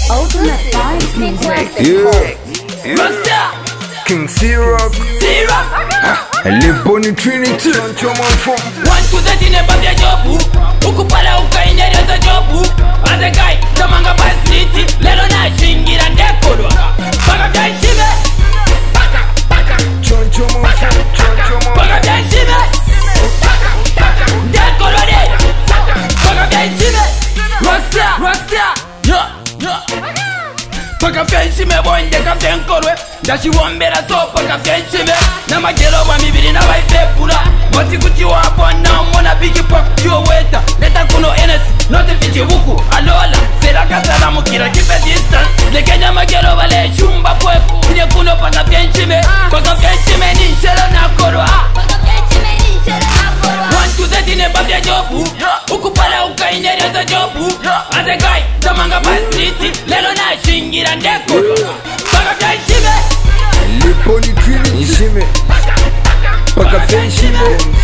Ultimate Vibes Music. Yeah. King Syrup, Leboni Trinity. 1 to 30 never be a job. Ukupala ukaingereza job. As a guy, tamanga pa street. Lelo na shingira ndekodwa. Baka vya nchime. Baka vya nchime. Ndekodwa de. Baka vya nchime. Rockstar. Paka fenshime bonde ka fenkorwe ndashiwombera so paka fenshime na magelo wa mibiri na waipepula moti kuti wapona mona big pop yo weta leta kuno NS not fiti buku alola sera katala mukira keep a distance le kenya magelo wale chumba pweku ile kuno paka fenshime ni nshelo na korwa 1 to 30 never be a job. Ukupala ukaingereza job. As a guy, tamanga pa street. Lelo na shingira ndekodwa. Baka vya nchime. Leboni Trinity. Nshime. Paka fenshime.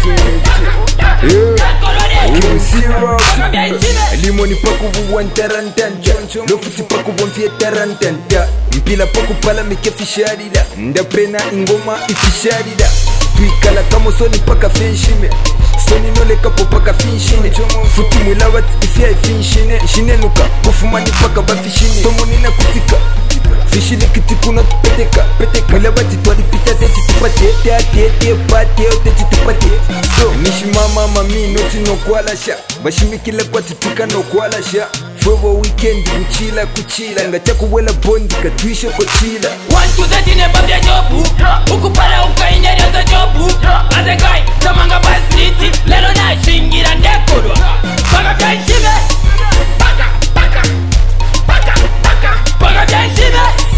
King Syrup. Limoni paku buwan tarantanta. Lofuti paku bonfie tarantanta. Mpila paku pala mike fisharida. Ndapena ingoma ifisharida. Tuikala kamo soni paka fenshime. Soni nole kapo paka finshine. Futi mwila wati ifia ifinshine. Shine nuka kufumani paka bafishine. Somoni na kutika fishine kitikuna tupeteka. Mwila wati tuwali pita teti tupate. Te pate o teti tupate. So nishi mama mami noti no kualasha. Bashimikile kwa tutika no kualasha. Fobo weekend kuchila ngacha kuwela bondi katuisho kochila 1 to 30 never be a job. Ukupala ukaingereza job. As a guy, tamanga pa street. Lelo na shingira ndekodwa. Baka vya nchime. Baka vya nchime.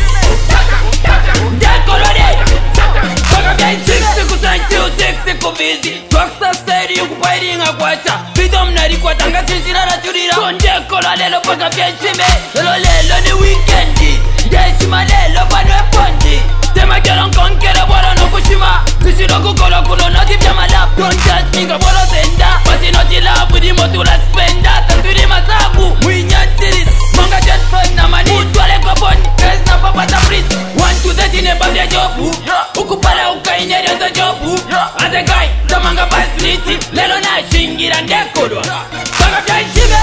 Ndekodwa de. Baka vya nchime. Siku busy. Rockstar style ukupairinga kwacha. Freedom narikwata ngachinjira nachurira. Kondekola lelo paka vya nchime. Lelo ni weekendi. Ndeshima lelo banwe pondi. Tema kero nkonkere bora no kushima. Tushiro kukola kuno noti vya malap. Don't judge me bora senda. Pati noti labu di motula spenda. Taturi masabu. Mwinyatiri. Monga jet fun na mani. Utwale kwa boni. Kres na papata freeze. 1 to 30 never be a job. Ukupala ukaingereza job. As a guy, tamanga pa street. Lelo na shingira ndekodwa. Baka vya nchime.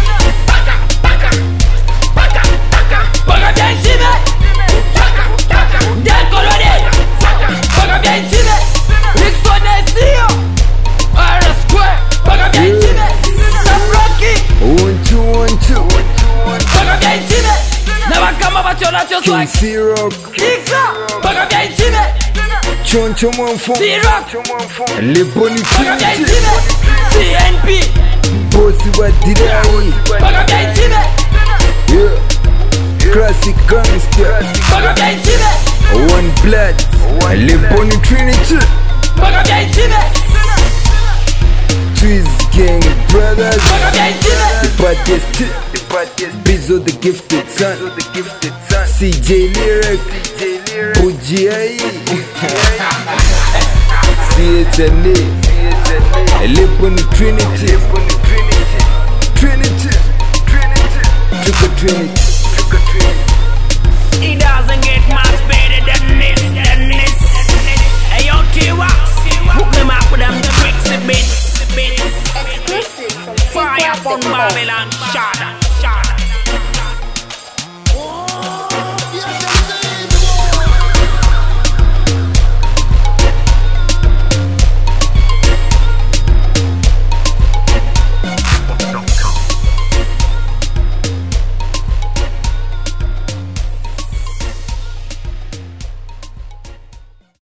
Baka vya nchime. Ndekodwa de. Baka vya nchime. Rickson Esio R Square. Baka vya nchime. Sam Rocky 1 2 Baka vya nchime. Na wakama bachola King swag Syrup. Kika. Baka vya nchime. Choncho mwanfo. Syrup. Leboni Baka vya Trinity. nchime. CNP. Bosi wa dirai. Baka vya nchime. Yeah. Classic gangster. Baka vya nchime. One blood. Leboni Trinity. Baka vya nchime. Trees gang brothers. Baka vya nchime. The baddest. Bizzo the gifted son. CJ Lyric. Ujiai. CHNA. Leboni Trinity. Trinity. It doesn't get much better than this. Hey, yo, T-Wax, hook them up with them tricks and bits. Exclusive from Fire up on T-Wax.com. Babylon, shot.